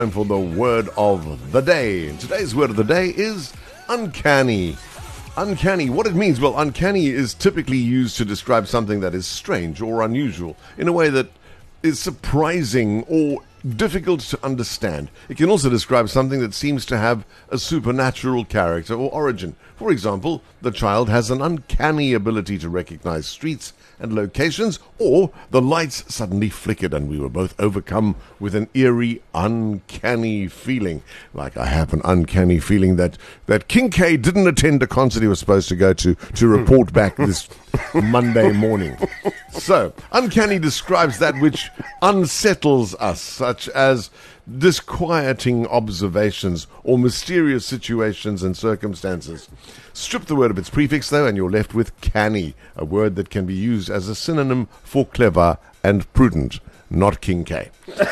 Time for the word of the day. Today's word of the day is uncanny. Uncanny. What it means? Well, uncanny is typically used to describe something that is strange or unusual in a way that is surprising or difficult to understand. It can also describe something that seems to have a supernatural character or origin. For example, the child has an uncanny ability to recognize streets and locations, or the lights suddenly flickered and we were both overcome with an eerie, uncanny feeling. Like I have an uncanny feeling that King K didn't attend a concert he was supposed to go to report back this Monday morning. So, uncanny describes that which unsettles us, such as disquieting observations or mysterious situations and circumstances. Strip the word of its prefix, though, and you're left with canny, a word that can be used as a synonym for clever and prudent, not King K.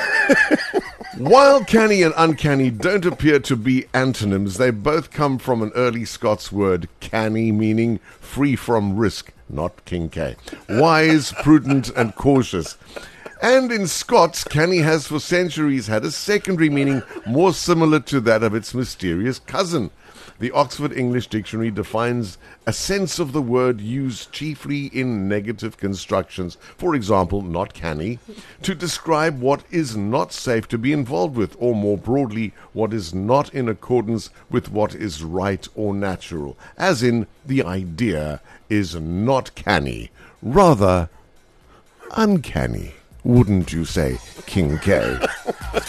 While canny and uncanny don't appear to be antonyms, they both come from an early Scots word, canny, meaning free from risk, not King K. Wise, prudent, and cautious. And in Scots, canny has for centuries had a secondary meaning more similar to that of its mysterious cousin. The Oxford English Dictionary defines a sense of the word used chiefly in negative constructions, for example, not canny, to describe what is not safe to be involved with, or more broadly, what is not in accordance with what is right or natural, as in the idea is not canny, rather uncanny. Wouldn't you say, King K?